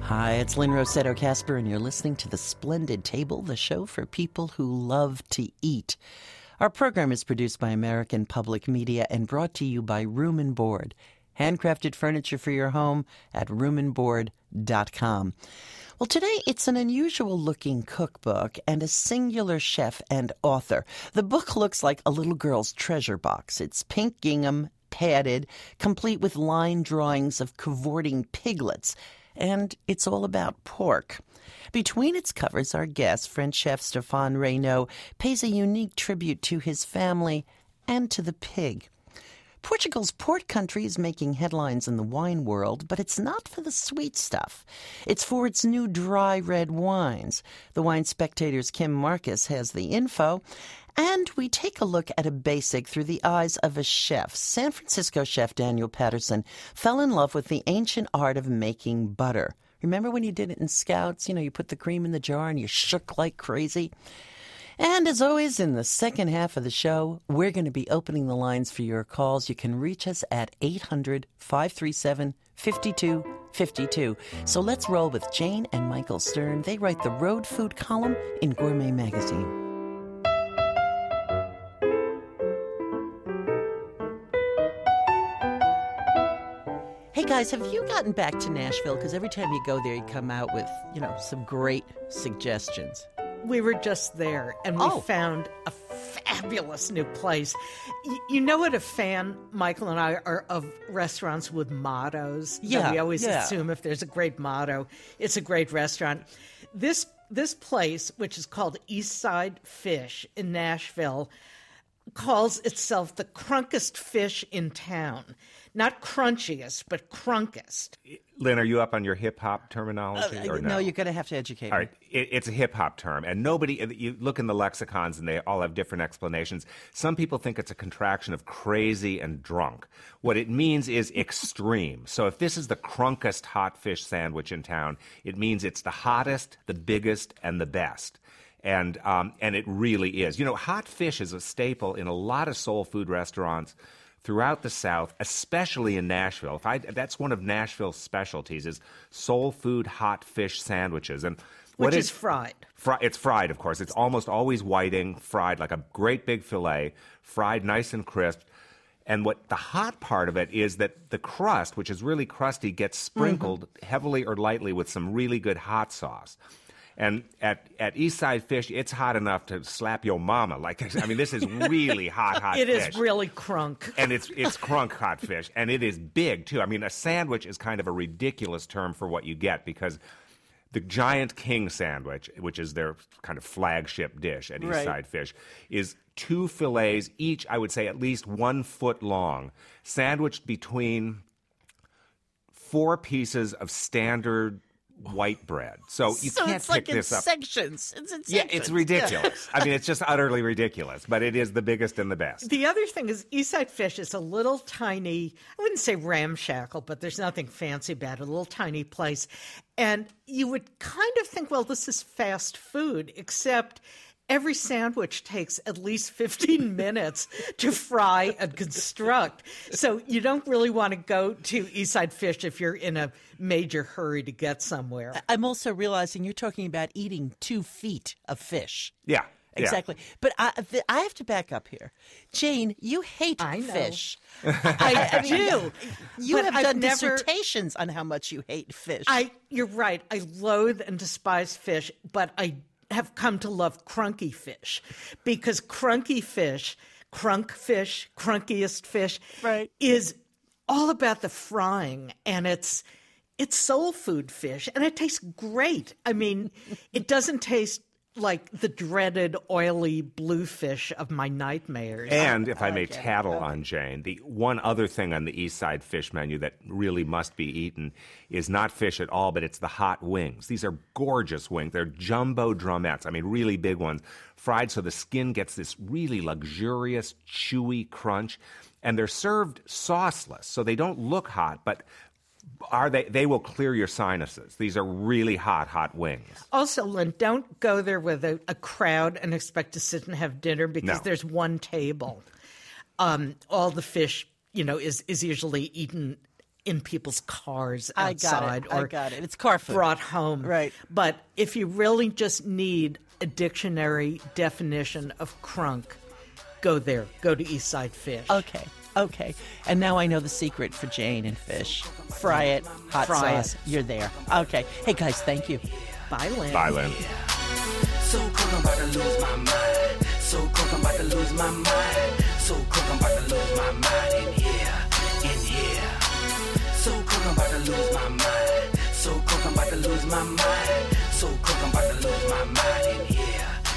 Hi, it's Lynn Rossetto Casper, and you're listening to The Splendid Table, the show for people who love to eat. Our program is produced by American Public Media and brought to you by Room and Board. Handcrafted furniture for your home at roomandboard.com. Well, today it's an unusual-looking cookbook and a singular chef and author. The book looks like a little girl's treasure box. It's pink gingham, padded, complete with line drawings of cavorting piglets. And it's all about pork. Between its covers, our guest, French chef Stéphane Reynaud, pays a unique tribute to his family and to the pig. Portugal's port country is making headlines in the wine world, but it's not for the sweet stuff. It's for its new dry red wines. The Wine Spectator's Kim Marcus has the info. And we take a look at a basic through the eyes of a chef. San Francisco chef Daniel Patterson fell in love with the ancient art of making butter. Remember when you did it in Scouts? You know, you put the cream in the jar and you shook like crazy. And as always, in the second half of the show, we're going to be opening the lines for your calls. You can reach us at 800-537-5252. So let's roll with Jane and Michael Stern. They write the road food column in Gourmet Magazine. Hey guys, have you gotten back to Nashville? Because every time you go there, you come out with, some great suggestions. We were just there, and we found a fabulous new place. You know what a fan, Michael and I, are of restaurants with mottos? Yeah, we always assume if there's a great motto, it's a great restaurant. This place, which is called Eastside Fish in Nashville, calls itself the crunkest fish in town. Not crunchiest, but crunkest. Lynn, are you up on your hip-hop terminology or no? No, you're going to have to educate me. All right, it's a hip-hop term, and you look in the lexicons, and they all have different explanations. Some people think it's a contraction of crazy and drunk. What it means is extreme. So if this is the crunkest hot fish sandwich in town, it means it's the hottest, the biggest, and the best. And it really is. Hot fish is a staple in a lot of soul food restaurants throughout the South, especially in Nashville. That's one of Nashville's specialties is soul food hot fish sandwiches. And Which is fried. It's fried, of course. It's almost always whiting, fried like a great big fillet, fried nice and crisp. And what the hot part of it is that the crust, which is really crusty, gets sprinkled heavily or lightly with some really good hot sauce. And at Eastside Fish, it's hot enough to slap your mama. This is really hot fish. It is really crunk. And it's crunk hot fish. And it is big, too. A sandwich is kind of a ridiculous term for what you get because the Giant King sandwich, which is their kind of flagship dish at Eastside Fish, is 2 fillets, each, I would say, at least 1 foot long, sandwiched between 4 pieces of standard white bread. So you can't pick this up. Sections. It's in sections. Yeah, it's ridiculous. It's just utterly ridiculous, but it is the biggest and the best. The other thing is Eastside Fish is a little tiny, I wouldn't say ramshackle, but there's nothing fancy about it, a little tiny place. And you would kind of think, well, this is fast food, except every sandwich takes at least 15 minutes to fry and construct. So you don't really want to go to Eastside Fish if you're in a major hurry to get somewhere. I'm also realizing you're talking about eating 2 feet of fish. Yeah. Exactly. Yeah. But I have to back up here. Jane, you hate fish. I do. You have done dissertations on how much you hate fish. You're right. I loathe and despise fish, but I have come to love crunky fish because crunky fish, crunkiest fish, is all about the frying, and it's soul food fish, and it tastes great. It doesn't taste like the dreaded oily bluefish of my nightmares. And if I may tattle on Jane, the one other thing on the Eastside Fish menu that really must be eaten is not fish at all, but it's the hot wings. These are gorgeous wings. They're jumbo drumettes, really big ones, fried so the skin gets this really luxurious, chewy crunch. And they're served sauceless, so they don't look hot, but they will clear your sinuses. These are really hot wings. Also, Lynn, don't go there with a crowd and expect to sit and have dinner because there's one table. All the fish, is usually eaten in people's cars I outside or got it. It's car food. brought home. Right. But if you really just need a dictionary definition of crunk, go there. Go to Eastside Fish. Okay. And now I know the secret for Jane and fish. Fry it, hot Fry sauce. it. You're there. Okay. Hey, guys, thank you. Bye, Lynn. Bye, Lynn. So cook, I'm about to lose my mind. So cook, I'm about to lose my mind. So cook, I'm about to lose my mind in here. So cook, I'm about to lose my mind. So cook, I'm about to lose my mind. So cook, I'm about to lose my mind in here.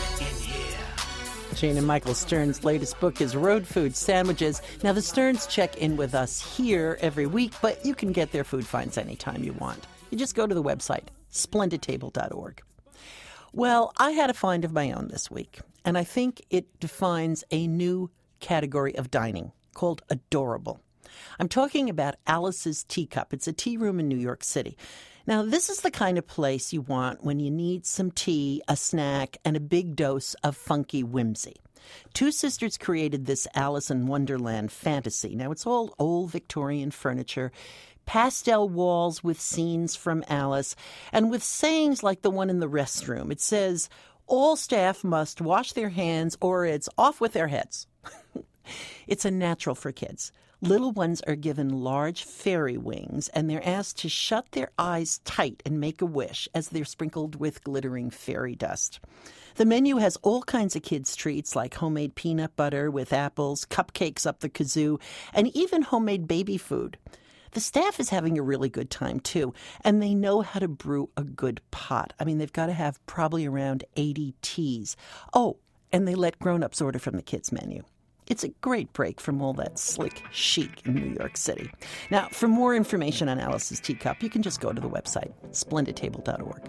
Jane and Michael Stern's latest book is Road Food Sandwiches. Now, the Sterns check in with us here every week, but you can get their food finds anytime you want. You just go to the website, splendidtable.org. Well, I had a find of my own this week, and I think it defines a new category of dining called adorable. I'm talking about Alice's Teacup. It's a tea room in New York City. Now, this is the kind of place you want when you need some tea, a snack, and a big dose of funky whimsy. Two sisters created this Alice in Wonderland fantasy. Now, it's all old Victorian furniture, pastel walls with scenes from Alice, and with sayings like the one in the restroom. It says, all staff must wash their hands or it's off with their heads. It's a natural for kids. Little ones are given large fairy wings, and they're asked to shut their eyes tight and make a wish as they're sprinkled with glittering fairy dust. The menu has all kinds of kids' treats like homemade peanut butter with apples, cupcakes up the kazoo, and even homemade baby food. The staff is having a really good time, too, and they know how to brew a good pot. I mean, they've got to have probably around 80 teas. Oh, and they let grown-ups order from the kids' menu. It's a great break from all that slick chic in New York City. Now, for more information on Alice's Teacup, you can just go to the website, splendidtable.org.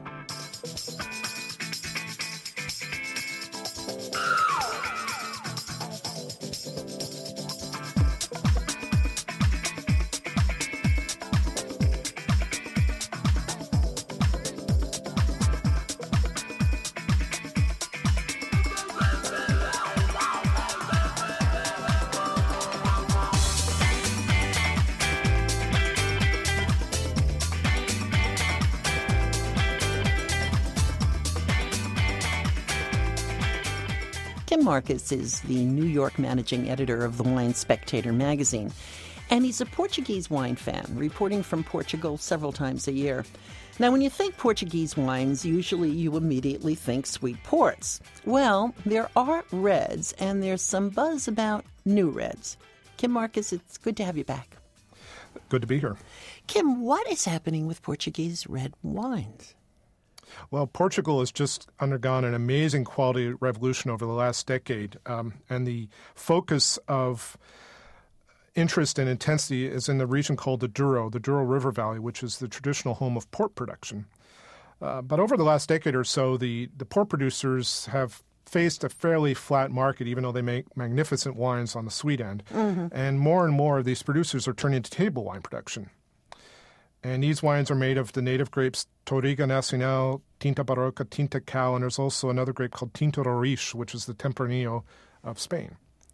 Kim Marcus is the New York managing editor of the Wine Spectator magazine, and he's a Portuguese wine fan, reporting from Portugal several times a year. Now, when you think Portuguese wines, usually you immediately think sweet ports. Well, there are reds, and there's some buzz about new reds. Kim Marcus, it's good to have you back. Good to be here. Kim, what is happening with Portuguese red wines? Well, Portugal has just undergone an amazing quality revolution over the last decade, and the focus of interest and intensity is in the region called the Douro River Valley, which is the traditional home of port production. But over the last decade or so, the port producers have faced a fairly flat market, even though they make magnificent wines on the sweet end. Mm-hmm. And more of these producers are turning to table wine production. And these wines are made of the native grapes Touriga Nacional, Tinta Barroca, Tinta Cal, and there's also another grape called Tinto Roriz, which is the Tempranillo of Spain.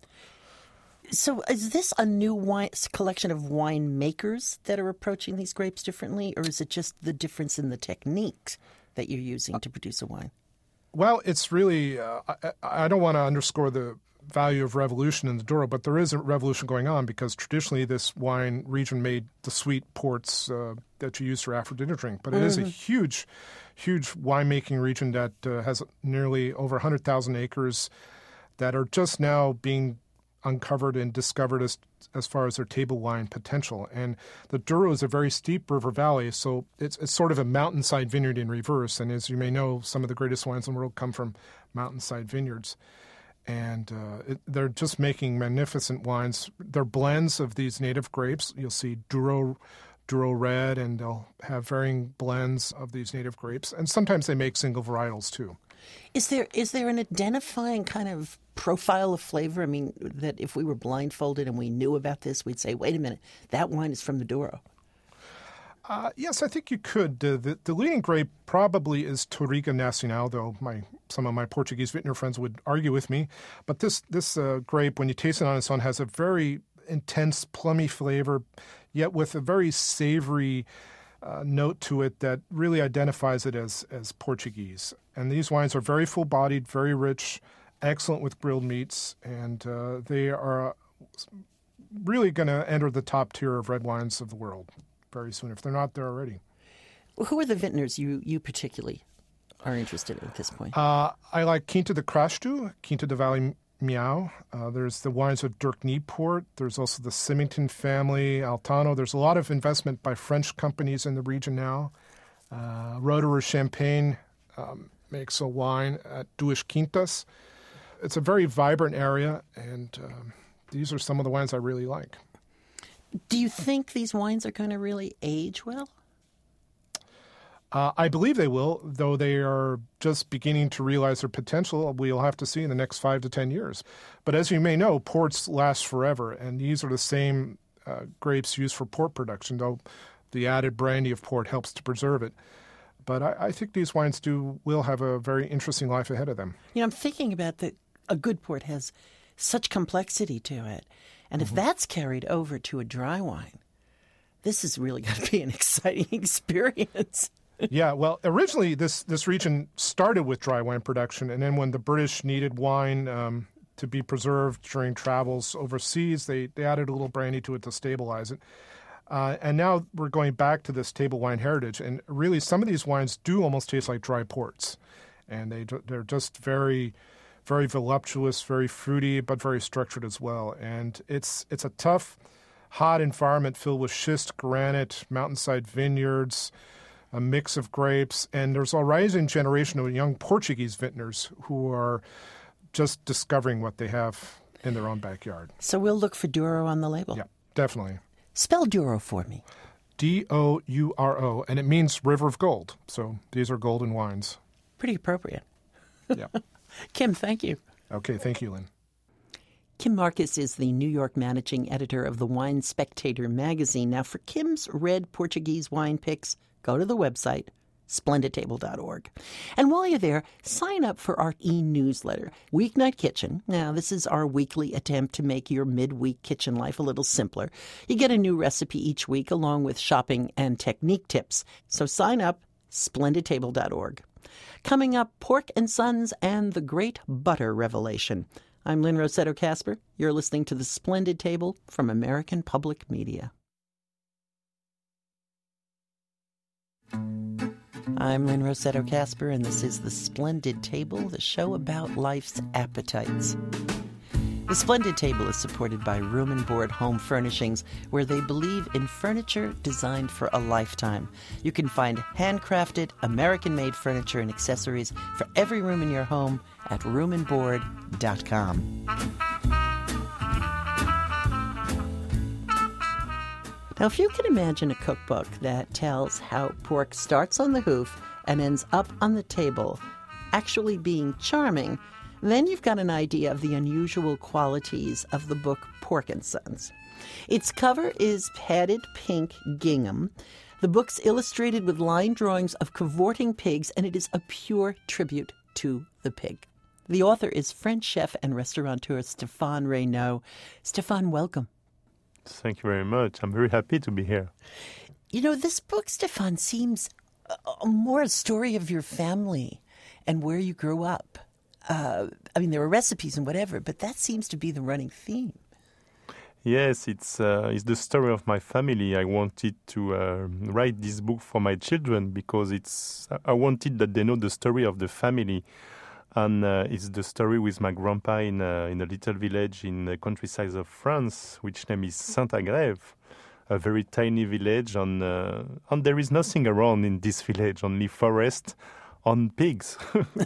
So is this a new wine collection of winemakers that are approaching these grapes differently, or is it just the difference in the techniques that you're using to produce a wine? Well, it's really I don't want to underscore the value of revolution in the Douro, but there is a revolution going on because traditionally this wine region made the sweet ports that you use for after dinner drink. But it is a huge winemaking region that has nearly over 100,000 acres that are just now being uncovered and discovered as far as their table wine potential. And the Douro is a very steep river valley, so it's sort of a mountainside vineyard in reverse. And as you may know, some of the greatest wines in the world come from mountainside vineyards. And they're just making magnificent wines. They're blends of these native grapes. You'll see Douro Red, and they'll have varying blends of these native grapes. And sometimes they make single varietals, too. Is there an identifying kind of profile of flavor? I mean, that if we were blindfolded and we knew about this, we'd say, wait a minute, that wine is from the Douro. Yes, I think you could. The leading grape probably is Touriga Nacional, though some of my Portuguese vintner friends would argue with me. But this grape, when you taste it on its own, has a very intense, plummy flavor. yet with a very savory note to it that really identifies it as Portuguese. And these wines are very full-bodied, very rich, excellent with grilled meats, and they are really going to enter the top tier of red wines of the world very soon, if they're not there already. Well, who are the vintners you particularly are interested in at this point? I like Quinta de Crastu, Quinta de Vale Miau. There's the wines of Dirk Nieport. There's also the Symington family, Altano. There's a lot of investment by French companies in the region now. Roederer Champagne makes a wine at Duas Quintas. It's a very vibrant area, and these are some of the wines I really like. Do you think these wines are going to really age well? I believe they will, though they are just beginning to realize their potential. We'll have to see in the next 5 to 10 years. But as you may know, ports last forever, and these are the same grapes used for port production, though the added brandy of port helps to preserve it. But I think these wines will have a very interesting life ahead of them. You know, I'm thinking about that a good port has such complexity to it. And if that's carried over to a dry wine, this is really going to be an exciting experience. Yeah, well, originally this region started with dry wine production, and then when the British needed wine to be preserved during travels overseas, they added a little brandy to it to stabilize it. And now we're going back to this table wine heritage, and really some of these wines do almost taste like dry ports, and they're just very, very voluptuous, very fruity, but very structured as well. And it's a tough, hot environment filled with schist, granite, mountainside vineyards, a mix of grapes, and there's a rising generation of young Portuguese vintners who are just discovering what they have in their own backyard. So we'll look for Douro on the label. Yeah, definitely. Spell Douro for me. Douro, and it means river of gold. So these are golden wines. Pretty appropriate. Yeah. Kim, thank you. Okay, thank you, Lynn. Kim Marcus is the New York managing editor of the Wine Spectator magazine. Now, for Kim's red Portuguese wine picks, go to the website, splendidtable.org. And while you're there, sign up for our e-newsletter, Weeknight Kitchen. Now, this is our weekly attempt to make your midweek kitchen life a little simpler. You get a new recipe each week along with shopping and technique tips. So sign up, splendidtable.org. Coming up, Pork and Sons and the Great Butter Revelation. I'm Lynn Rossetto Kasper. You're listening to The Splendid Table from American Public Media. I'm Lynn Rossetto Kasper, and this is The Splendid Table, the show about life's appetites. The Splendid Table is supported by Room and Board Home Furnishings, where they believe in furniture designed for a lifetime. You can find handcrafted, American-made furniture and accessories for every room in your home at roomandboard.com. Now, if you can imagine a cookbook that tells how pork starts on the hoof and ends up on the table, actually being charming, then you've got an idea of the unusual qualities of the book Pork and Sons. Its cover is padded pink gingham. The book's illustrated with line drawings of cavorting pigs, and it is a pure tribute to the pig. The author is French chef and restaurateur Stéphane Reynaud. Stéphane, welcome. Thank you very much. I'm very happy to be here. You know, this book, Stéphane, seems more a story of your family and where you grew up. I mean, there are recipes and whatever, but that seems to be the running theme. Yes, it's the story of my family. I wanted to write this book for my children because I wanted that they know the story of the family. And it's the story with my grandpa in a little village in the countryside of France, which name is Saint-Agrève, a very tiny village. And there is nothing around in this village, only forest on pigs.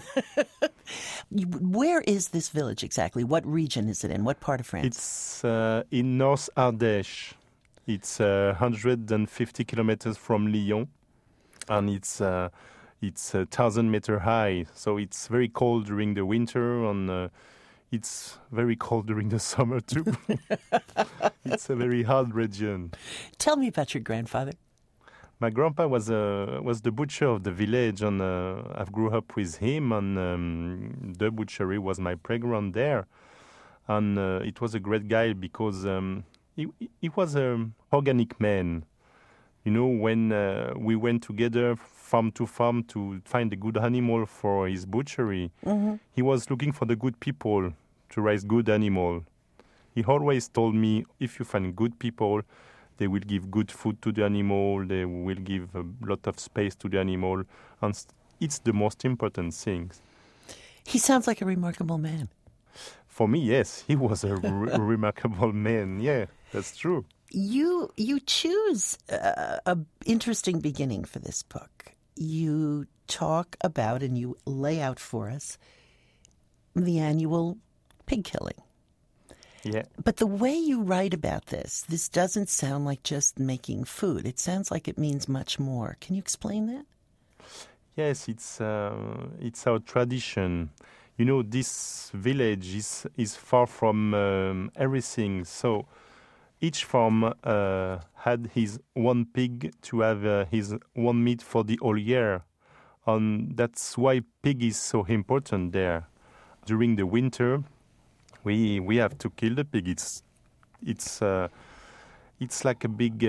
Where is this village exactly? What region is it in? What part of France? It's in North Ardèche. It's 150 kilometers from Lyon, and it's 1,000 meters high, so it's very cold during the winter, and it's very cold during the summer too. It's a very hot region. Tell me about your grandfather. My grandpa was the butcher of the village, and I grew up with him, and the butchery was my playground there. And it was a great guy because he was an organic man. You know, when we went together farm to farm to find a good animal for his butchery, he was looking for the good people to raise good animal. He always told me, if you find good people, they will give good food to the animal, they will give a lot of space to the animal, and it's the most important thing. He sounds like a remarkable man. For me, yes, he was a remarkable man. Yeah, that's true. You choose an interesting beginning for this book. You talk about and you lay out for us the annual pig killing. Yeah. But the way you write about this doesn't sound like just making food. It sounds like it means much more. Can you explain that? Yes, it's our tradition. You know, this village is far from everything. So each farm had his one pig to have his one meat for the whole year. And that's why pig is so important there. During the winter, we have to kill the pig. It's like a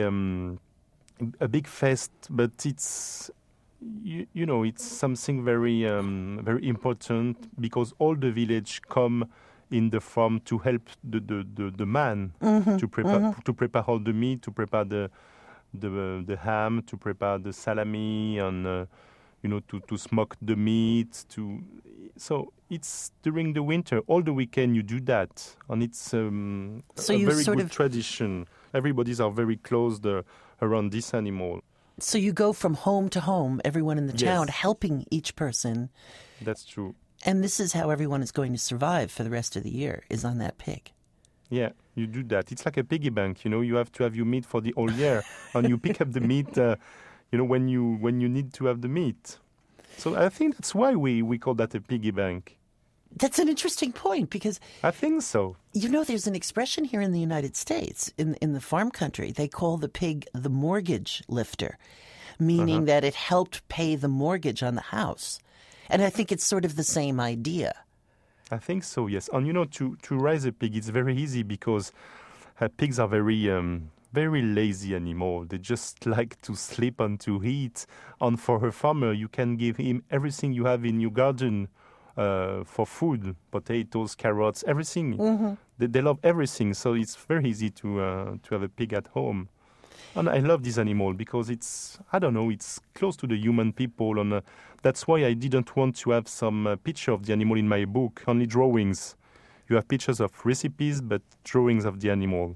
big fest, but it's you know, it's something very very important because all the village come in the farm to help the man to prepare all the meat, to prepare the ham, to prepare the salami, and you know, to smoke the meat. So it's during the winter, all the weekend you do that, and it's a very good tradition. Everybody's are very close around this animal. So you go from home to home, everyone in the town, Yes. helping each person. That's true. And this is how everyone is going to survive for the rest of the year, is on that pig. Yeah, you do that. It's like a piggy bank, you know. You have to have your meat for the whole year, and you pick up the meat, you know, when you need to have the meat. So I think that's why we call that a piggy bank. That's an interesting point because, I think so. you know, there's an expression here in the United States, in the farm country, they call the pig the mortgage lifter, meaning that it helped pay the mortgage on the house. And I think it's sort of the same idea. I think so, yes. And you know, to raise a pig, it's very easy because pigs are very lazy animal. They just like to sleep and to eat. And for a farmer, you can give him everything you have in your garden for food, potatoes, carrots, everything. They love everything, so it's very easy to have a pig at home. And I love this animal because it's close to the human people, and that's why I didn't want to have some picture of the animal in my book, only drawings. You have pictures of recipes, but drawings of the animal.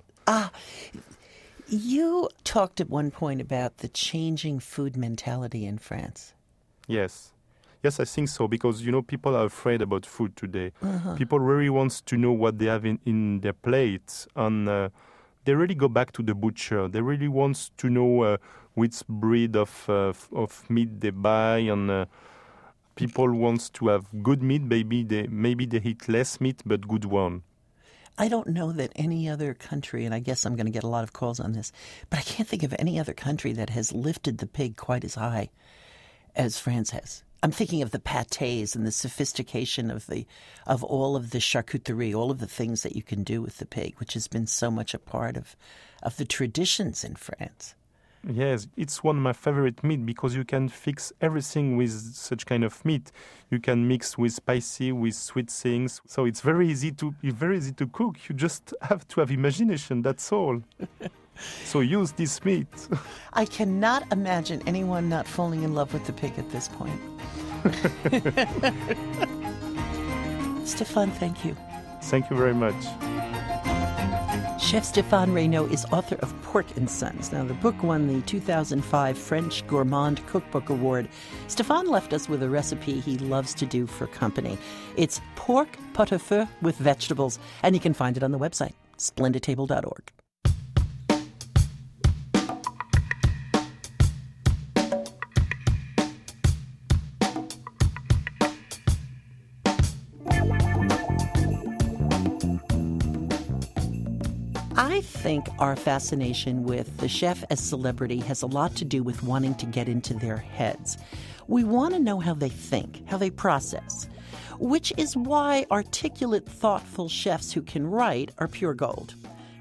You talked at one point about the changing food mentality in France. Yes. Yes, I think so, because, you know, people are afraid about food today. People really want to know what they have in their plate, and they really go back to the butcher. They really want to know which breed of meat they buy, and people want to have good meat. Maybe they eat less meat, but good one. I don't know that any other country, and I guess I'm going to get a lot of calls on this, but I can't think of any other country that has lifted the pig quite as high as France has. I'm thinking of the pâtés and the sophistication of all of the charcuterie, all of the things that you can do with the pig, which has been so much a part of the traditions in France. Yes, it's one of my favorite meat because you can fix everything with such kind of meat. You can mix with spicy, with sweet things. So it's very easy to cook. You just have to have imagination, that's all. So use this meat. I cannot imagine anyone not falling in love with the pig at this point. Stéphane, thank you. Thank you very much. Chef Stéphane Reynaud is author of Pork and Sons. Now, the book won the 2005 French Gourmand Cookbook Award. Stéphane left us with a recipe he loves to do for company. It's pork pot-au-feu with vegetables, and you can find it on the website, splendidtable.org. I think our fascination with the chef as celebrity has a lot to do with wanting to get into their heads. We want to know how they think, how they process, which is why articulate, thoughtful chefs who can write are pure gold.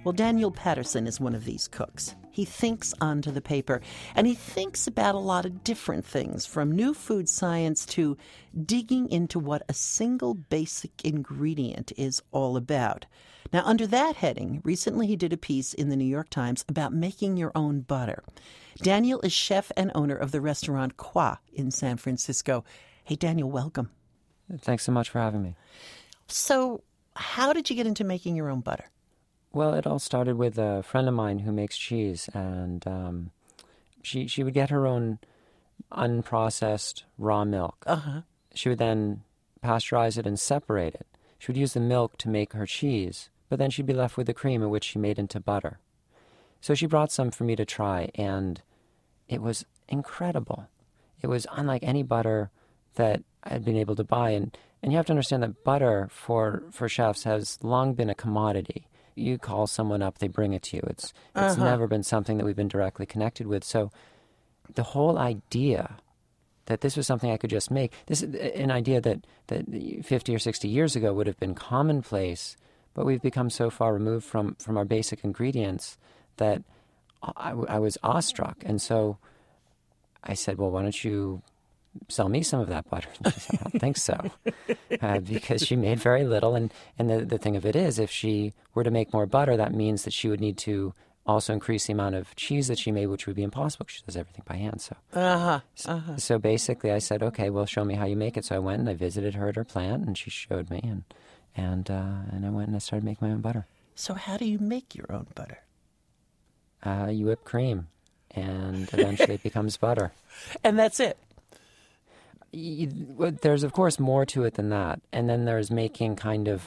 Well, Daniel Patterson is one of these cooks. He thinks onto the paper, and he thinks about a lot of different things, from new food science to digging into what a single basic ingredient is all about. Now, under that heading, recently he did a piece in the New York Times about making your own butter. Daniel is chef and owner of the restaurant Croix in San Francisco. Hey, Daniel, welcome. Thanks so much for having me. So, how did you get into making your own butter? Well, it all started with a friend of mine who makes cheese, and she would get her own unprocessed raw milk. She would then pasteurize it and separate it. She would use the milk to make her cheese, but then she'd be left with the cream, in which she made into butter. So she brought some for me to try, and it was incredible. It was unlike any butter that I'd been able to buy, and you have to understand that butter for chefs has long been a commodity. You call someone up, they bring it to you. It's never been something that we've been directly connected with. So the whole idea that this was something I could just make, this is an idea that 50 or 60 years ago would have been commonplace, but we've become so far removed from our basic ingredients that I was awestruck. And so I said, well, why don't you sell me some of that butter? And she said, I don't think so, because she made very little. And the thing of it is, if she were to make more butter, that means that she would need to also increase the amount of cheese that she made, which would be impossible because she does everything by hand. So basically I said, okay, well, show me how you make it. So I went and I visited her at her plant, and she showed me, and I went and I started making my own butter. So how do you make your own butter? You whip cream, and eventually it becomes butter. And that's it? There's, of course, more to it than that. And then there's making kind of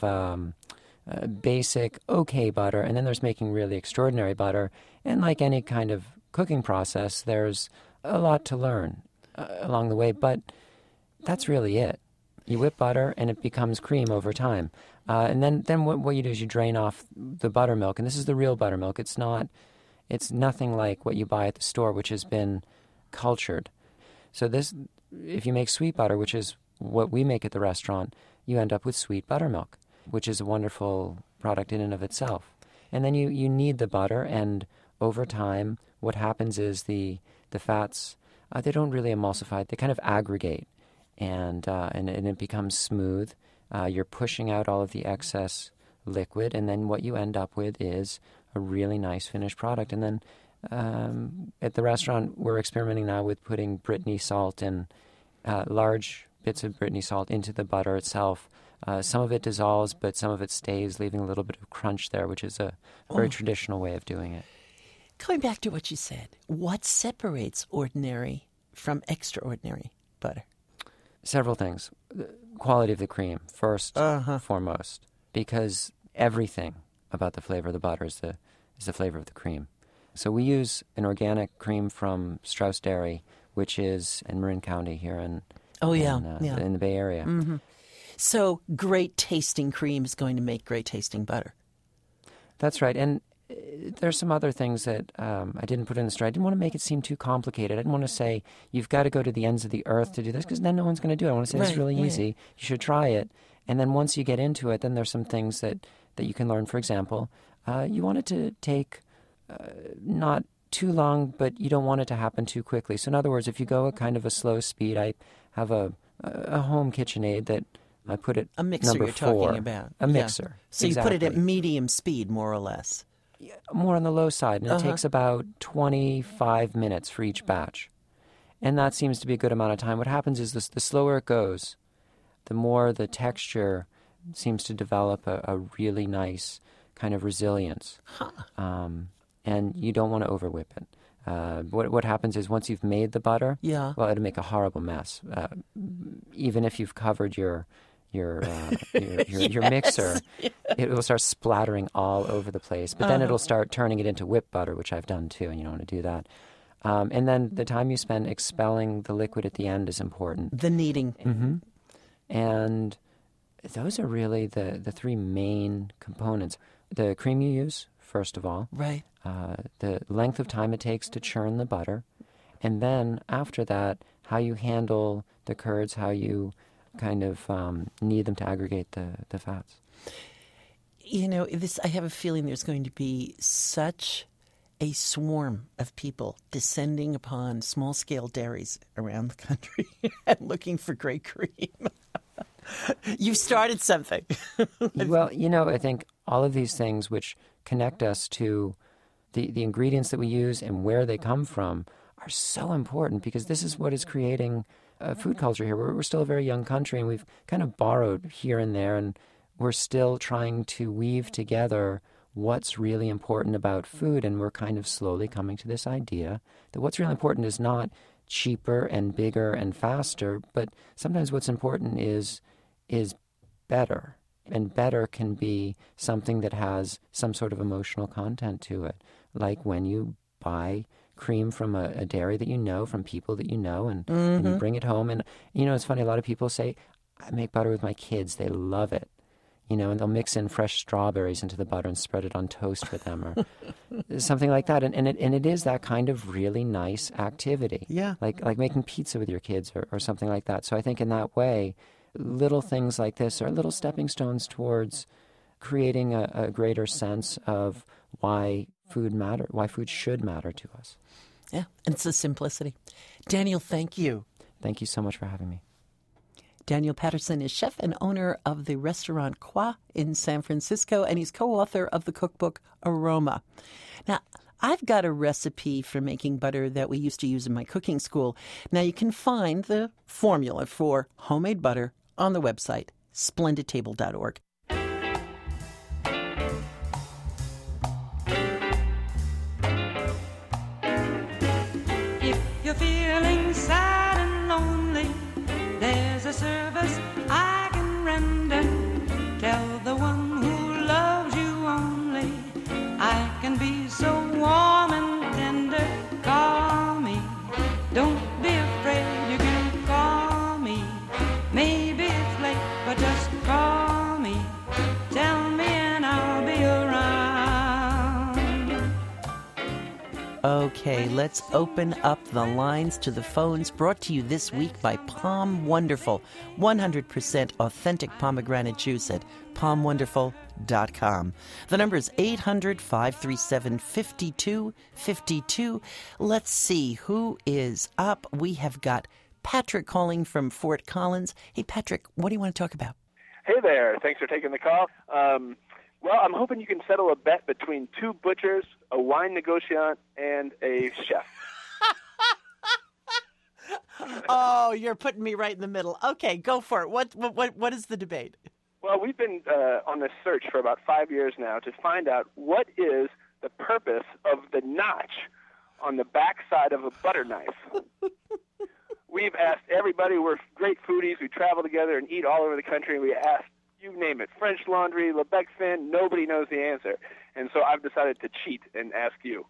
basic, okay butter, and then there's making really extraordinary butter. And like any kind of cooking process, there's a lot to learn along the way, but that's really it. You whip butter, and it becomes cream over time. And then what you do is you drain off the buttermilk, and this is the real buttermilk. It's nothing like what you buy at the store, which has been cultured. So this, if you make sweet butter, which is what we make at the restaurant, you end up with sweet buttermilk, which is a wonderful product in and of itself. And then you knead the butter, and over time, what happens is the fats, they don't really emulsify, they kind of aggregate, and it becomes smooth. You're pushing out all of the excess liquid, and then what you end up with is a really nice finished product. And then at the restaurant, we're experimenting now with putting Brittany salt and large bits of Brittany salt into the butter itself. Some of it dissolves, but some of it stays, leaving a little bit of crunch there, which is a very traditional way of doing it. Going back to what you said, what separates ordinary from extraordinary butter? Several things. The quality of the cream, first, foremost, because everything about the flavor of the butter is the flavor of the cream. So we use an organic cream from Strauss Dairy, which is in Marin County here in the Bay Area. Mm-hmm. So great tasting cream is going to make great tasting butter. That's right. And there's some other things that I didn't put in the story. I didn't want to make it seem too complicated. I didn't want to say, you've got to go to the ends of the earth to do this, because then no one's going to do it. I want to say, it's really easy. You should try it. And then once you get into it, then there's some things that you can learn. For example, you want it to take not too long, but you don't want it to happen too quickly. So in other words, if you go at kind of a slow speed, I have a home KitchenAid that I put it a mixer number you're 4. Talking about. A mixer. So exactly. You put it at medium speed, more or less. More on the low side, and it takes about 25 minutes for each batch. And that seems to be a good amount of time. What happens is the slower it goes, the more the texture seems to develop a really nice kind of resilience. And you don't want to overwhip it. What happens is once you've made the butter, well, it'll make a horrible mess. Even if you've covered your mixer, it will start splattering all over the place. But then it'll start turning it into whipped butter, which I've done too, and you don't want to do that. And then the time you spend expelling the liquid at the end is important. The kneading. Mm-hmm. And those are really the 3 main components. The cream you use, first of all. Right. The length of time it takes to churn the butter. And then after that, how you handle the curds, how you kind of need them to aggregate the fats. I have a feeling there's going to be such a swarm of people descending upon small-scale dairies around the country and looking for great cream. You've started something. Well, I think all of these things which connect us to the ingredients that we use and where they come from are so important, because this is what is creating a food culture here. We're still a very young country, and we've kind of borrowed here and there, and we're still trying to weave together what's really important about food, and we're kind of slowly coming to this idea that what's really important is not cheaper and bigger and faster, but sometimes what's important is better. And better can be something that has some sort of emotional content to it, like when you buy cream from a dairy that you know, from people that you know, and you bring it home. And, it's funny, a lot of people say, I make butter with my kids. They love it. And they'll mix in fresh strawberries into the butter and spread it on toast for them, or something like that. And it is that kind of really nice activity. Yeah. Like making pizza with your kids or something like that. So I think in that way, little things like this are little stepping stones towards creating a greater sense of why food should matter to us. Yeah, and it's the simplicity. Daniel, thank you. Thank you so much for having me. Daniel Patterson is chef and owner of the restaurant Croix in San Francisco, and he's co-author of the cookbook Aroma. Now, I've got a recipe for making butter that we used to use in my cooking school. Now, you can find the formula for homemade butter on the website, splendidtable.org. If you're feeling sad and lonely, there's a service I can render. Tell the one who loves you only, I can be so warm and tender. Call me, don't be afraid, you can call me. Maybe it's late, but just call me. Tell me and I'll be around. Okay, let's open up the lines to the phones, brought to you this week by Palm Wonderful. 100% authentic pomegranate juice at palmwonderful.com. The number is 800-537-5252. Let's see who is up. We have got Patrick calling from Fort Collins. Hey, Patrick, what do you want to talk about? Hey there. Thanks for taking the call. Well, I'm hoping you can settle a bet between two butchers, a wine negociant, and a chef. Oh, you're putting me right in the middle. Okay, go for it. What is the debate? Well, we've been on this search for about 5 years now to find out what is the purpose of the notch on the backside of a butter knife. We've asked everybody. We're great foodies. We travel together and eat all over the country, and we asked, you name it, French Laundry, Lebec Fin, nobody knows the answer. And so I've decided to cheat and ask you.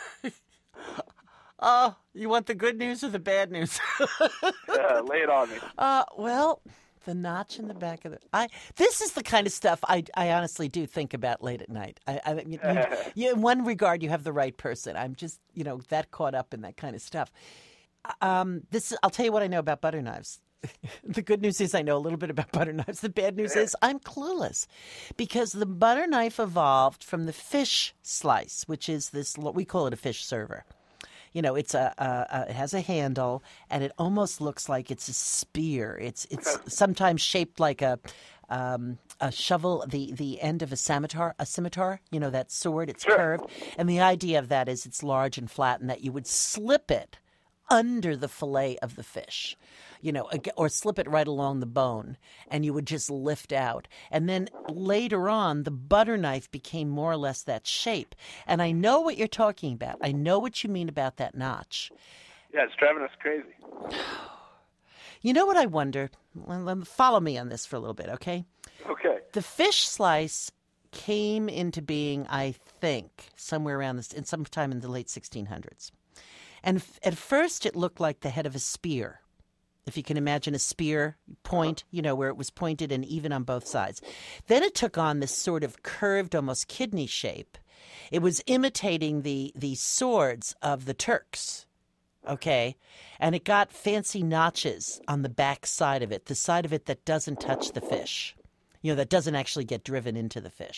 Oh, you want the good news or the bad news? Lay it on me. Well, the notch in the back of this is the kind of stuff I honestly do think about late at night. In one regard, you have the right person. I'm just, that caught up in that kind of stuff. I'll tell you what I know about butter knives. The good news is I know a little bit about butter knives. The bad news is I'm clueless, because the butter knife evolved from the fish slice, which is this, we call it a fish server. It's it has a handle, and it almost looks like it's a spear. It's sometimes shaped like a shovel, the end of a scimitar, that sword. It's curved, and the idea of that is it's large and flat, and that you would slip it under the fillet of the fish, or slip it right along the bone, and you would just lift out. And then later on, the butter knife became more or less that shape. And I know what you're talking about. I know what you mean about that notch. Yeah, it's driving us crazy. You know what I wonder? Follow me on this for a little bit, okay? Okay. The fish slice came into being, I think, somewhere around sometime in the late 1600s. And at first, it looked like the head of a spear. If you can imagine a spear point, where it was pointed and even on both sides. Then it took on this sort of curved, almost kidney shape. It was imitating the swords of the Turks, okay? And it got fancy notches on the back side of it, the side of it that doesn't touch the fish, that doesn't actually get driven into the fish.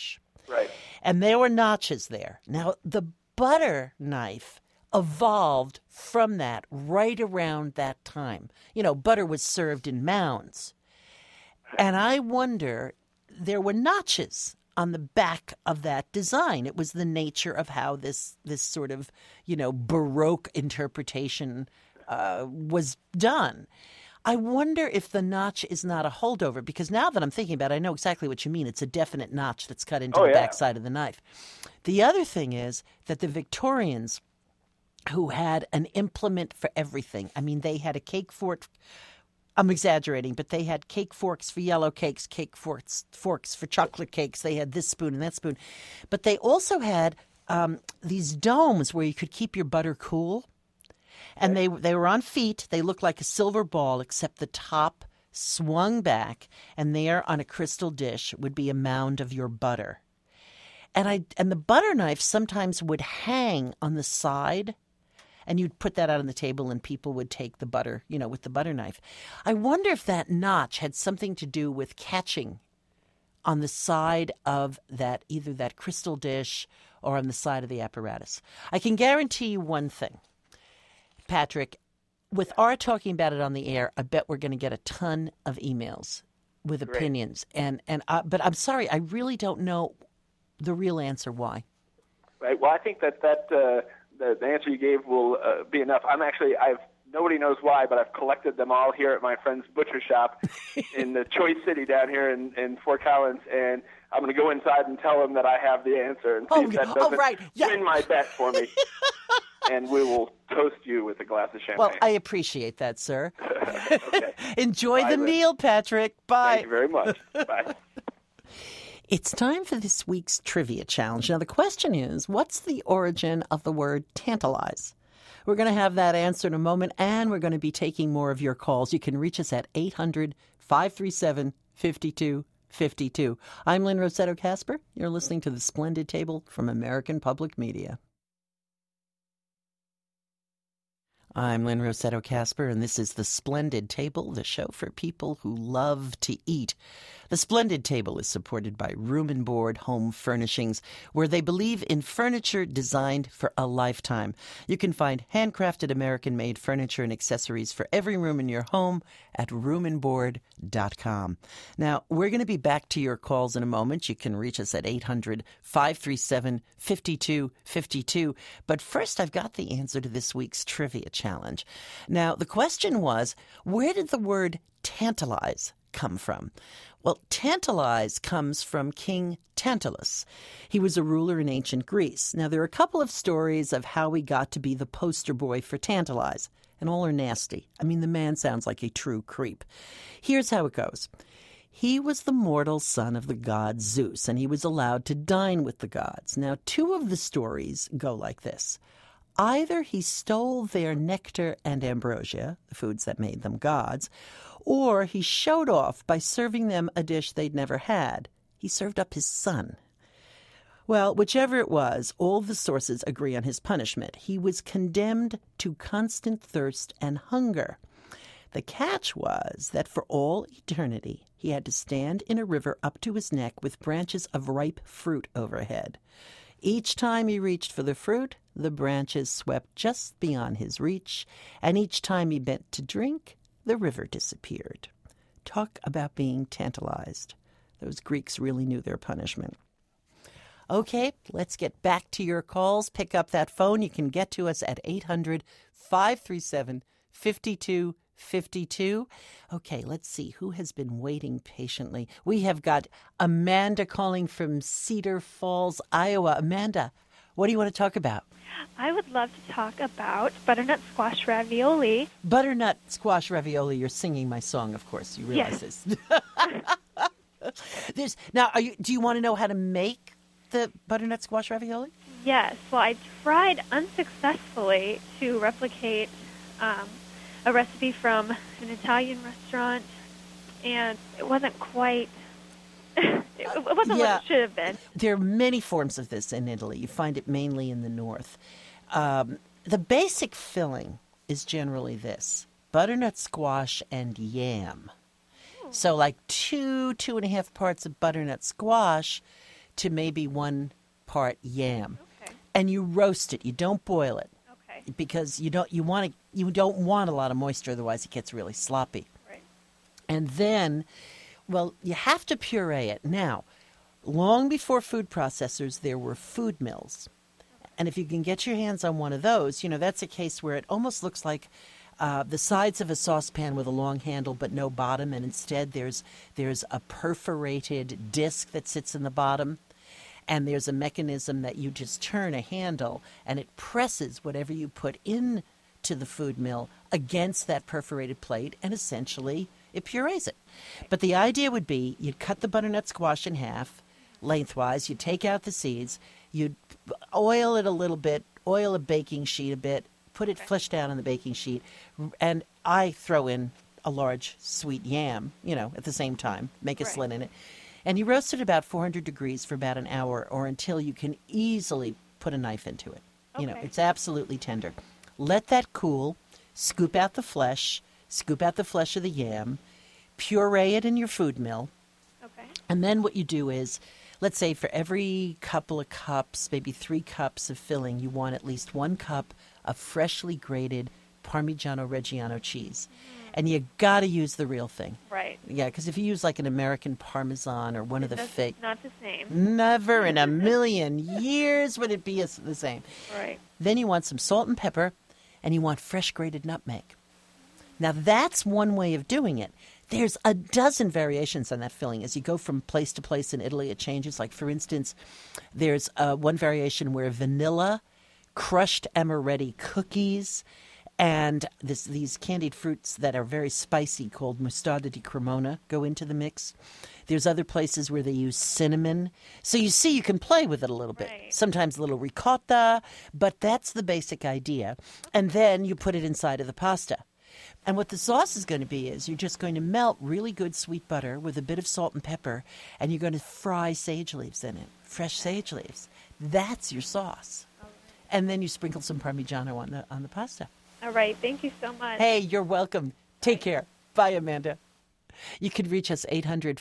Right. And there were notches there. Now, the butter knife evolved from that right around that time. You know, butter was served in mounds. And I wonder, there were notches on the back of that design. It was the nature of how this sort of, you know, Baroque interpretation was done. I wonder if the notch is not a holdover, because now that I'm thinking about it, I know exactly what you mean. It's a definite notch that's cut into the backside of the knife. The other thing is that the Victorians, who had an implement for everything, I mean, they had a cake fork. I'm exaggerating, but they had cake forks for yellow cakes, cake forks for chocolate cakes. They had this spoon and that spoon. But they also had these domes where you could keep your butter cool. And they were on feet. They looked like a silver ball, except the top swung back, and there on a crystal dish would be a mound of your butter. And the butter knife sometimes would hang on the side, and you'd put that out on the table, and people would take the butter, you know, with the butter knife. I wonder if that notch had something to do with catching on the side of that, either that crystal dish or on the side of the apparatus. I can guarantee you one thing, Patrick, with our talking about it on the air, I bet we're going to get a ton of emails with opinions. But I'm sorry, I really don't know the real answer why. Right. Well, I think that the answer you gave will be enough. Nobody knows why, but I've collected them all here at my friend's butcher shop in the Choice City down here in Fort Collins, and I'm going to go inside and tell them that I have the answer and see if that doesn't win my bet for me. And we will toast you with a glass of champagne. Well, I appreciate that, sir. Okay. Enjoy Bye, the meal, Patrick. Bye. Thank you very much. Bye. It's time for this week's trivia challenge. Now, the question is, what's the origin of the word tantalize? We're going to have that answer in a moment, and we're going to be taking more of your calls. You can reach us at 800-537-5252. I'm Lynn Rossetto Kasper. You're listening to The Splendid Table from American Public Media. I'm Lynn Rossetto Kasper, and this is The Splendid Table, the show for people who love to eat. The Splendid Table is supported by Room and Board Home Furnishings, where they believe in furniture designed for a lifetime. You can find handcrafted American-made furniture and accessories for every room in your home at roomandboard.com. Now, we're going to be back to your calls in a moment. You can reach us at 800-537-5252. But first, I've got the answer to this week's trivia challenge. Now, the question was, where did the word tantalize come from? Well, tantalize comes from King Tantalus. He was a ruler in ancient Greece. Now, there are a couple of stories of how he got to be the poster boy for tantalize, and all are nasty. I mean, the man sounds like a true creep. Here's how it goes. He was the mortal son of the god Zeus, and he was allowed to dine with the gods. Now, two of the stories go like this. Either he stole their nectar and ambrosia, the foods that made them gods, or he showed off by serving them a dish they'd never had. He served up his son. Well, whichever it was, all the sources agree on his punishment. He was condemned to constant thirst and hunger. The catch was that for all eternity, he had to stand in a river up to his neck with branches of ripe fruit overhead. Each time he reached for the fruit, the branches swept just beyond his reach, and each time he bent to drink, the river disappeared. Talk about being tantalized. Those Greeks really knew their punishment. Okay, let's get back to your calls. Pick up that phone. You can get to us at 800-537-5252. Okay, let's see who has been waiting patiently. We have got Amanda calling from Cedar Falls, Iowa. Amanda, what do you want to talk about? I would love to talk about butternut squash ravioli. Butternut squash ravioli. You're singing my song, of course. You realize this. Do you want to know how to make the butternut squash ravioli? Yes. Well, I tried unsuccessfully to replicate a recipe from an Italian restaurant, and it wasn't quite... It wasn't what it should have been. There are many forms of this in Italy. You find it mainly in the north. The basic filling is generally this: butternut squash and yam. So like 2.5 parts of butternut squash to maybe 1 part yam. Okay. And you roast it. You don't boil it. Okay. Because you don't want a lot of moisture, otherwise it gets really sloppy. Right. And then, well, you have to puree it. Now, long before food processors, there were food mills. And if you can get your hands on one of those, that's a case where it almost looks like the sides of a saucepan with a long handle but no bottom, and instead there's a perforated disc that sits in the bottom, and there's a mechanism that you just turn a handle, and it presses whatever you put into the food mill against that perforated plate, and essentially it purees it. But the idea would be you'd cut the butternut squash in half lengthwise, you'd take out the seeds, you'd oil it a little bit, oil a baking sheet a bit, put it flesh down on the baking sheet, and I throw in a large sweet yam, at the same time, make a slit in it. And you roast it about 400 degrees for about an hour or until you can easily put a knife into it. Okay. It's absolutely tender. Let that cool, scoop out the flesh of the yam, puree it in your food mill. Okay. And then what you do is, let's say for every couple of cups, maybe 3 cups of filling, you want at least 1 cup of freshly grated Parmigiano Reggiano cheese. And you got to use the real thing. Right. Yeah, because if you use like an American Parmesan or one of the fake... Not the same. Never in a million years would it be the same. Right. Then you want some salt and pepper, and you want fresh grated nutmeg. Now, that's one way of doing it. There's a dozen variations on that filling. As you go from place to place in Italy, it changes. Like, for instance, there's one variation where vanilla, crushed amaretti cookies, and these candied fruits that are very spicy called mostarda di Cremona go into the mix. There's other places where they use cinnamon. So you see, you can play with it a little bit. Right. Sometimes a little ricotta, but that's the basic idea. And then you put it inside of the pasta. And what the sauce is going to be is you're just going to melt really good sweet butter with a bit of salt and pepper, and you're going to fry sage leaves in it, fresh sage leaves. That's your sauce. And then you sprinkle some Parmigiano on the pasta. All right. Thank you so much. Hey, you're welcome. Take care. Bye, Amanda. You can reach us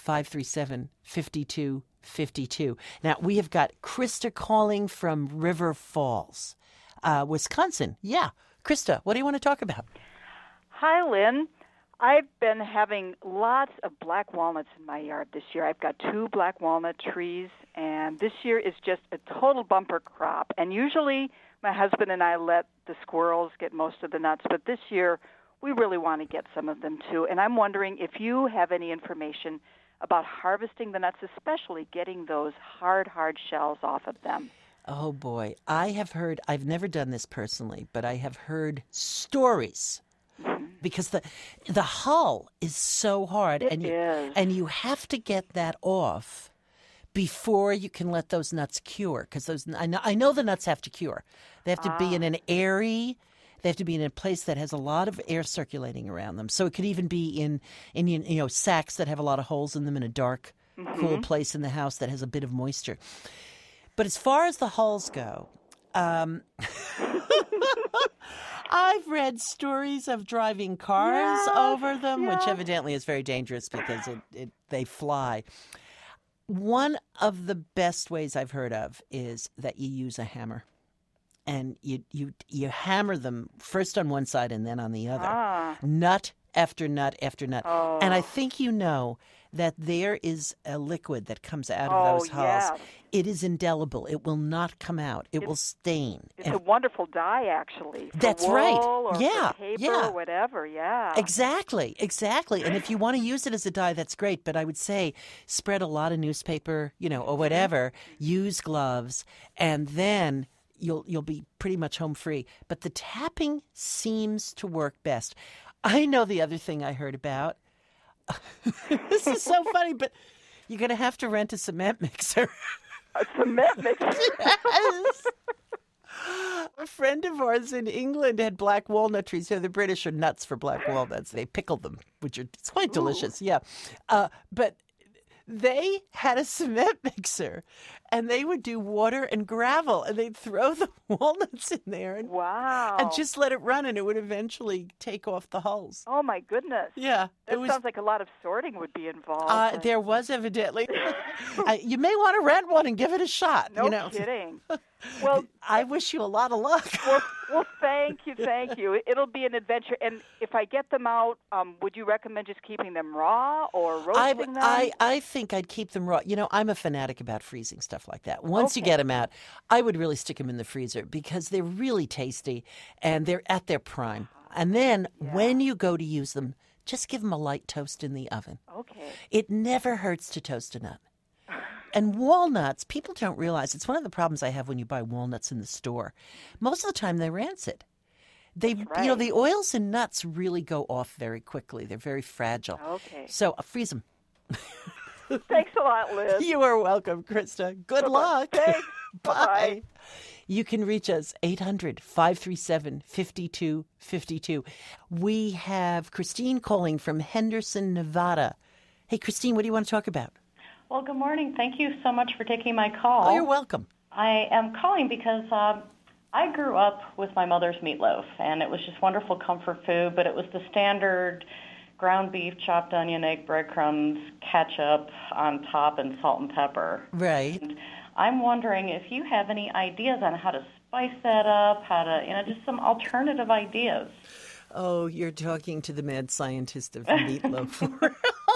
800-537-5252. Now, we have got Krista calling from River Falls, Wisconsin. Yeah. Krista, what do you want to talk about? Hi, Lynn. I've been having lots of black walnuts in my yard this year. I've got 2 black walnut trees, and this year is just a total bumper crop. And usually my husband and I let the squirrels get most of the nuts, but this year we really want to get some of them too. And I'm wondering if you have any information about harvesting the nuts, especially getting those hard shells off of them. Oh, boy. I have heard, I've never done this personally, but I have heard stories. Because the hull is so hard, It is. And you have to get that off before you can let those nuts cure. Because I know the nuts have to cure. They have to be in an airy. They have to be in a place that has a lot of air circulating around them. So it could even be in sacks that have a lot of holes in them in a dark, cool place in the house that has a bit of moisture. But as far as the hulls go. I've read stories of driving cars over them, which evidently is very dangerous because they fly. One of the best ways I've heard of is that you use a hammer. And you hammer them first on one side and then on the other. Nut after nut after nut. Oh. And I think you know that there is a liquid that comes out of those hulls. Yes. It is indelible. It will not come out. It will stain. It's a wonderful dye, actually. For That's wool right. Or Yeah, for paper yeah. or whatever, yeah. Exactly. And if you want to use it as a dye, that's great. But I would say spread a lot of newspaper, or whatever. Use gloves, and then you'll be pretty much home free. But the tapping seems to work best. I know the other thing I heard about. This is so funny, but you're going to have to rent a cement mixer. A cement mixer? Yes. A friend of ours in England had black walnut trees. The British are nuts for black walnuts. They pickle them, it's quite delicious. Yeah. But they had a cement mixer, and they would do water and gravel, and they'd throw the walnuts in there and, Wow. and just let it run, and it would eventually take off the hulls. Oh, my goodness. Yeah. That sounds like a lot of sorting would be involved. There was evidently. You may want to rent one and give it a shot. No kidding. Well, I wish you a lot of luck. Well, thank you. It'll be an adventure. And if I get them out, would you recommend just keeping them raw or roasting them? I think I'd keep them raw. I'm a fanatic about freezing stuff like that. Once you get them out, I would really stick them in the freezer because they're really tasty and they're at their prime. And then when you go to use them, just give them a light toast in the oven. Okay. It never hurts to toast a nut. And walnuts, people don't realize, it's one of the problems I have when you buy walnuts in the store. Most of the time they're rancid. The oils in nuts really go off very quickly. They're very fragile. Okay. So freeze them. Thanks a lot, Liz. You are welcome, Krista. Good luck. Thanks. Bye. You can reach us 800-537-5252. We have Christine calling from Henderson, Nevada. Hey, Christine, what do you want to talk about? Well, good morning. Thank you so much for taking my call. Oh, you're welcome. I am calling because I grew up with my mother's meatloaf, and it was just wonderful comfort food, but it was the standard ground beef, chopped onion, egg, breadcrumbs, ketchup on top, and salt and pepper. Right. And I'm wondering if you have any ideas on how to spice that up, how to, just some alternative ideas. Oh, you're talking to the mad scientist of the meatloaf world.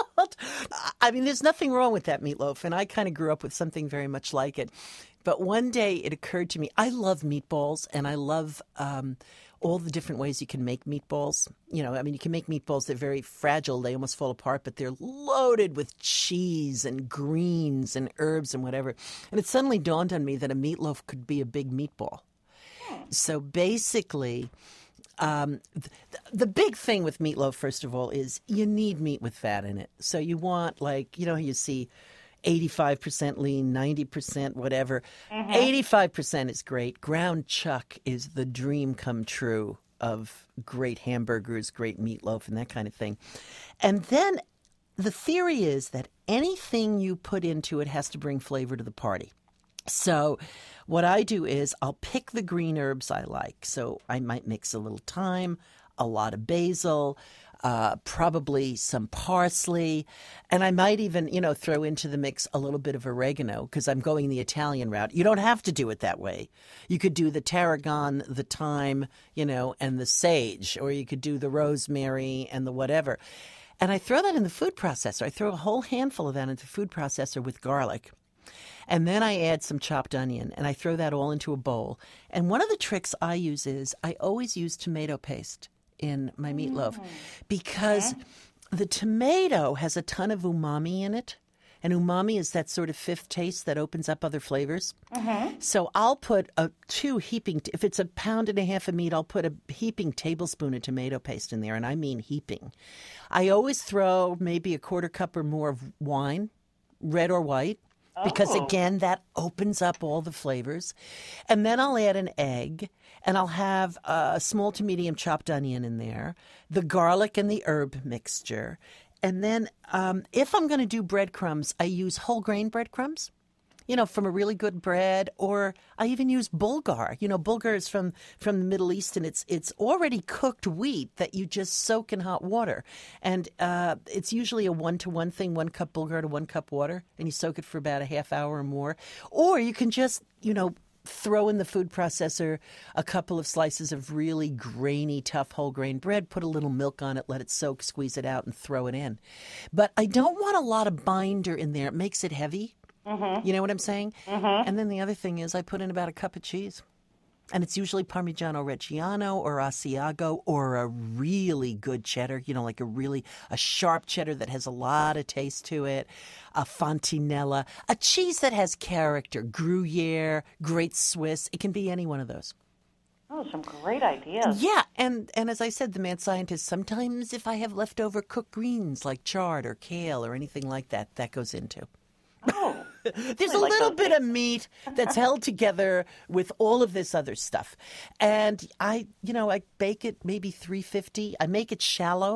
I mean, there's nothing wrong with that meatloaf, and I kind of grew up with something very much like it. But one day it occurred to me, I love meatballs, and I love all the different ways you can make meatballs. You can make meatballs, they're very fragile, they almost fall apart, but they're loaded with cheese and greens and herbs and whatever. And it suddenly dawned on me that a meatloaf could be a big meatball. So basically, the big thing with meatloaf, first of all, is you need meat with fat in it. So you want, you see 85% lean, 90% whatever. 85% is great. Ground chuck is the dream come true of great hamburgers, great meatloaf, and that kind of thing. And then the theory is that anything you put into it has to bring flavor to the party. So what I do is I'll pick the green herbs I like. So I might mix a little thyme, a lot of basil, probably some parsley, and I might even, throw into the mix a little bit of oregano because I'm going the Italian route. You don't have to do it that way. You could do the tarragon, the thyme, and the sage, or you could do the rosemary and the whatever. And I throw that in the food processor. I throw a whole handful of that into the food processor with garlic. And then I add some chopped onion, and I throw that all into a bowl. And one of the tricks I use is I always use tomato paste in my meatloaf because the tomato has a ton of umami in it. And umami is that sort of fifth taste that opens up other flavors. So I'll put if it's 1.5 pounds of meat, I'll put a heaping tablespoon of tomato paste in there, and I mean heaping. I always throw maybe 1/4 cup or more of wine, red or white. Because, again, that opens up all the flavors. And then I'll add an egg, and I'll have a small to medium chopped onion in there, the garlic and the herb mixture. And then if I'm going to do breadcrumbs, I use whole grain breadcrumbs, from a really good bread, or I even use bulgur. Bulgur is from the Middle East, and it's already cooked wheat that you just soak in hot water. And it's usually a 1-to-1 thing, 1 cup bulgur to 1 cup water, and you soak it for about a half hour or more. Or you can just, throw in the food processor a couple of slices of really grainy, tough whole grain bread, put a little milk on it, let it soak, squeeze it out, and throw it in. But I don't want a lot of binder in there. It makes it heavy. You know what I'm saying? And then the other thing is I put in about a cup of cheese. And it's usually Parmigiano Reggiano or Asiago or a really good cheddar, like a sharp cheddar that has a lot of taste to it, a Fontinella, a cheese that has character, Gruyere, Great Swiss. It can be any one of those. Oh, some great ideas. Yeah, and as I said, the mad scientist, sometimes if I have leftover cooked greens like chard or kale or anything like that, that goes into. Oh. There's a little bit of meat that's held together with all of this other stuff. And I bake it maybe 350. I make it shallow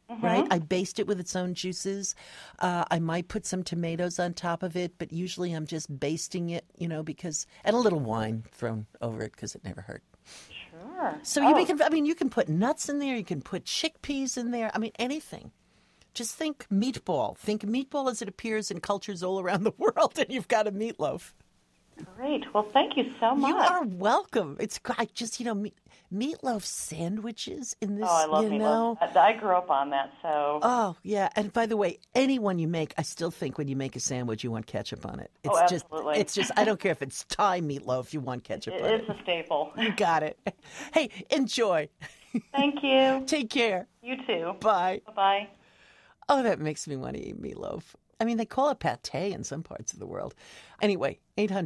right? I baste it with its own juices. I might put some tomatoes on top of it, but usually I'm just basting it, and a little wine thrown over it because it never hurt. Sure. So you can put nuts in there. You can put chickpeas in there. I mean, anything. Just think meatball. Think meatball as it appears in cultures all around the world, and you've got a meatloaf. Great. Well, thank you so much. You are welcome. It's meatloaf sandwiches in this. Oh, I love meatloaf. I grew up on that, so. Oh, yeah. And by the way, any one you make, I still think when you make a sandwich, you want ketchup on it. Absolutely. It's just, I don't care if it's Thai meatloaf, you want ketchup on it. It's a staple. You got it. Hey, enjoy. Thank you. Take care. You too. Bye. Bye-bye. Oh, that makes me want to eat meatloaf. I mean, they call it pate in some parts of the world. Anyway,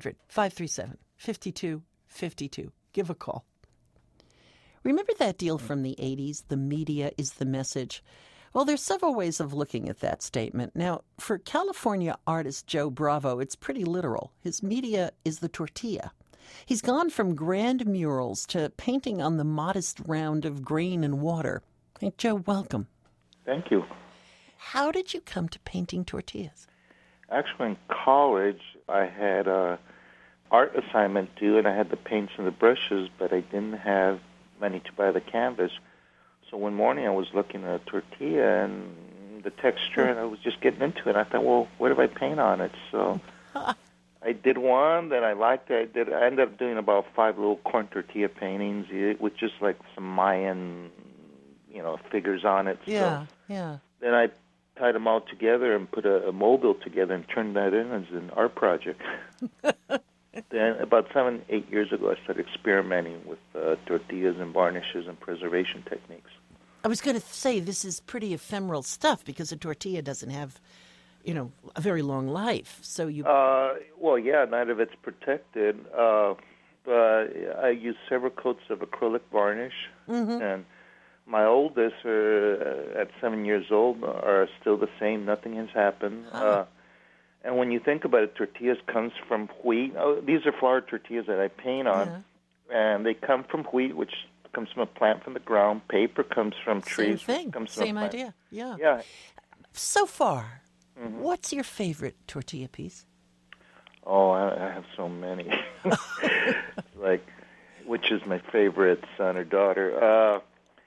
800-537-5252. Give a call. Remember that deal from the 80s, the media is the message? Well, there's several ways of looking at that statement. Now, for California artist Joe Bravo, it's pretty literal. His media is the tortilla. He's gone from grand murals to painting on the modest round of grain and water. Hey, Joe, welcome. Thank you. How did you come to painting tortillas? Actually, in college, I had an art assignment due, and I had the paints and the brushes, but I didn't have money to buy the canvas. So one morning, I was looking at a tortilla and the texture, and I was just getting into it. I thought, well, what if I paint on it? So I did one, then I liked it. I ended up doing about 5 little corn tortilla paintings with just like some Mayan, figures on it. Yeah. Then I tied them all together and put a mobile together and turned that in as an art project. Then about 7-8 years ago, I started experimenting with tortillas and varnishes and preservation techniques. I was going to say this is pretty ephemeral stuff because a tortilla doesn't have, a very long life. So you. Well, yeah, none of it's protected. But I use several coats of acrylic varnish, and my oldest at 7 years old are still the same. Nothing has happened. And when you think about it, tortillas comes from wheat. These are flour tortillas that I paint on, and they come from wheat, which comes from a plant from the ground. Paper comes from trees. Same thing. Same idea. Yeah. So far, what's your favorite tortilla piece? Oh, I have so many. Like, which is my favorite son or daughter?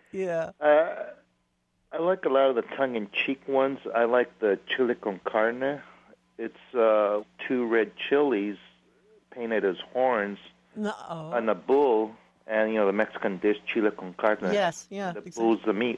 I like a lot of the tongue-in-cheek ones. I like the chile con carne. It's 2 red chilies painted as horns on a bull, and the Mexican dish chile con carne. Yes, yeah. The bull's the meat.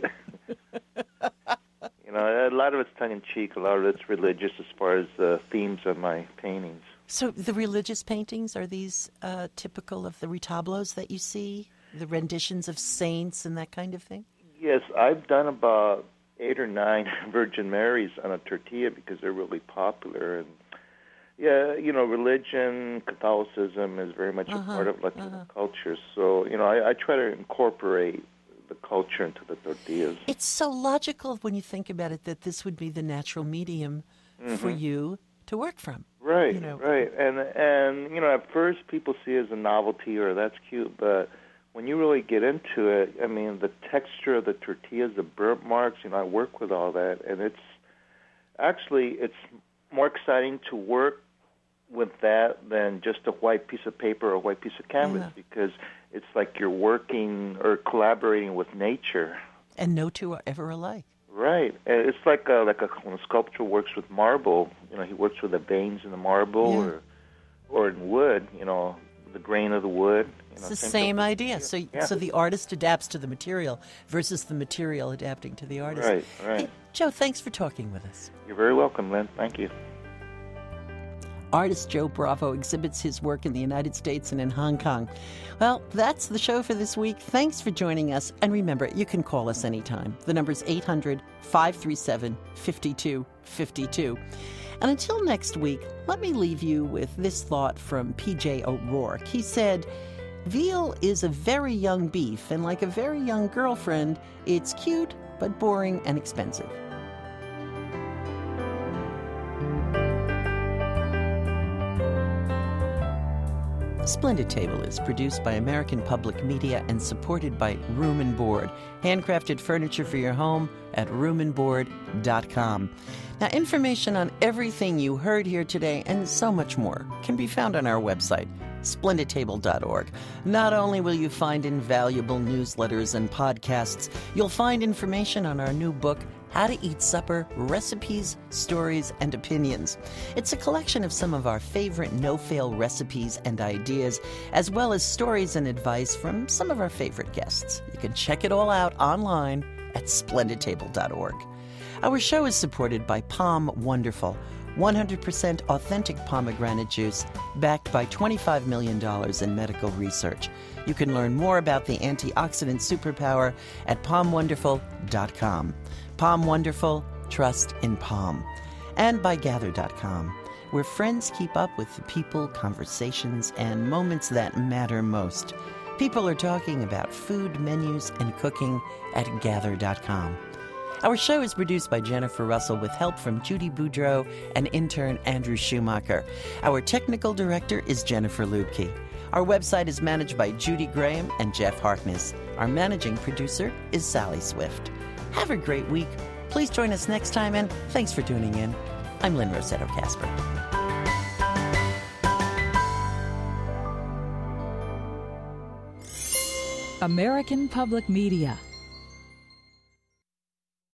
A lot of it's tongue-in-cheek. A lot of it's religious as far as the themes of my paintings. So the religious paintings, are these typical of the retablos that you see? The renditions of saints and that kind of thing? Yes, I've done about 8 or 9 Virgin Marys on a tortilla because they're really popular. And religion, Catholicism is very much a part of Latino culture. So, I try to incorporate the culture into the tortillas. It's so logical when you think about it that this would be the natural medium for you to work from. Right, right. And at first people see it as a novelty or that's cute, but when you really get into it, I mean, the texture of the tortillas, the burnt marks, I work with all that, and it's more exciting to work with that than just a white piece of paper or a white piece of canvas because it's like you're working or collaborating with nature. And no two are ever alike. Right. And it's like when a sculptor works with marble, he works with the veins in the marble or in wood, the grain of the wood. It's the same idea. So the artist adapts to the material versus the material adapting to the artist. Right. Hey, Joe, thanks for talking with us. You're very welcome, Lynn. Thank you. Artist Joe Bravo exhibits his work in the United States and in Hong Kong. Well, that's the show for this week. Thanks for joining us. And remember, you can call us anytime. The number's 800-537-5252. And until next week, let me leave you with this thought from P.J. O'Rourke. He said, "Veal is a very young beef, and like a very young girlfriend, it's cute, but boring and expensive." Splendid Table is produced by American Public Media and supported by Room and Board. Handcrafted furniture for your home at roomandboard.com. Now, information on everything you heard here today and so much more can be found on our website, splendidtable.org. Not only will you find invaluable newsletters and podcasts, you'll find information on our new book, How to Eat Supper, Recipes, Stories, and Opinions. It's a collection of some of our favorite no-fail recipes and ideas, as well as stories and advice from some of our favorite guests. You can check it all out online at splendidtable.org. Our show is supported by Palm Wonderful, 100% authentic pomegranate juice backed by $25 million in medical research. You can learn more about the antioxidant superpower at palmwonderful.com. Palm Wonderful, trust in Palm. And by Gather.com, where friends keep up with the people, conversations, and moments that matter most. People are talking about food, menus, and cooking at Gather.com. Our show is produced by Jennifer Russell with help from Judy Boudreau and intern Andrew Schumacher. Our technical director is Jennifer Lubke. Our website is managed by Judy Graham and Jeff Harkness. Our managing producer is Sally Swift. Have a great week. Please join us next time, and thanks for tuning in. I'm Lynn Rossetto Kasper. American Public Media